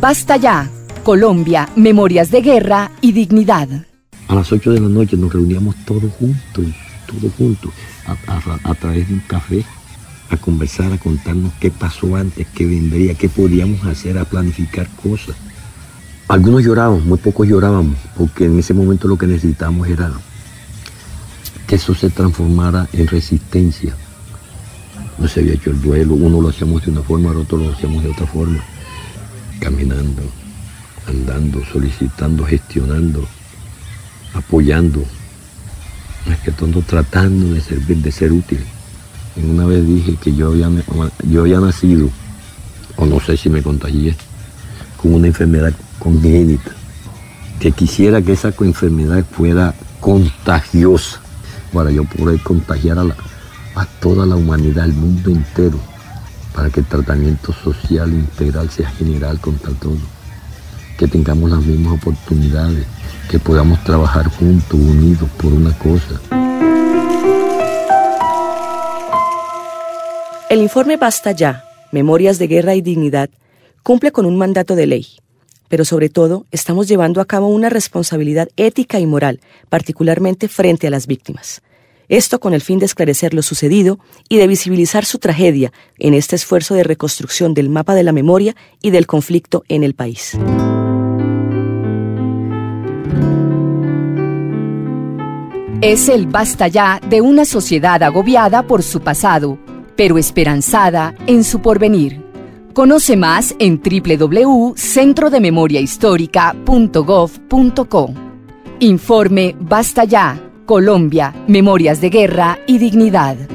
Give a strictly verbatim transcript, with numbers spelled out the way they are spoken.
Basta Ya, Colombia, Memorias de Guerra y Dignidad. A las ocho de la noche nos reuníamos todos juntos, todos juntos, a, a, a través de un café, a conversar, a contarnos qué pasó antes, qué vendría, qué podíamos hacer, a planificar cosas. Algunos llorábamos, muy pocos llorábamos, porque en ese momento lo que necesitábamos era que eso se transformara en resistencia. No se había hecho el duelo, uno lo hacíamos de una forma, el otro lo hacíamos de otra forma, caminando, andando, solicitando, gestionando, apoyando, más que todo tratando de servir, de ser útil. Y una vez dije que yo había, yo había nacido, o no sé si me contagié, con una enfermedad congénita, que quisiera que esa enfermedad fuera contagiosa para yo poder contagiar a, la, a toda la humanidad, al mundo entero, para que el tratamiento social integral sea general contra todo, que tengamos las mismas oportunidades, que podamos trabajar juntos, unidos por una cosa. El informe Basta Ya, Memorias de Guerra y Dignidad, cumple con un mandato de ley, pero sobre todo estamos llevando a cabo una responsabilidad ética y moral, particularmente frente a las víctimas. Esto con el fin de esclarecer lo sucedido y de visibilizar su tragedia en este esfuerzo de reconstrucción del mapa de la memoria y del conflicto en el país. Es el basta ya de una sociedad agobiada por su pasado, pero esperanzada en su porvenir. Conoce más en doble u doble u doble u punto centro de memoria histórica punto gov punto co. Informe Basta Ya, Colombia, Memorias de Guerra y Dignidad.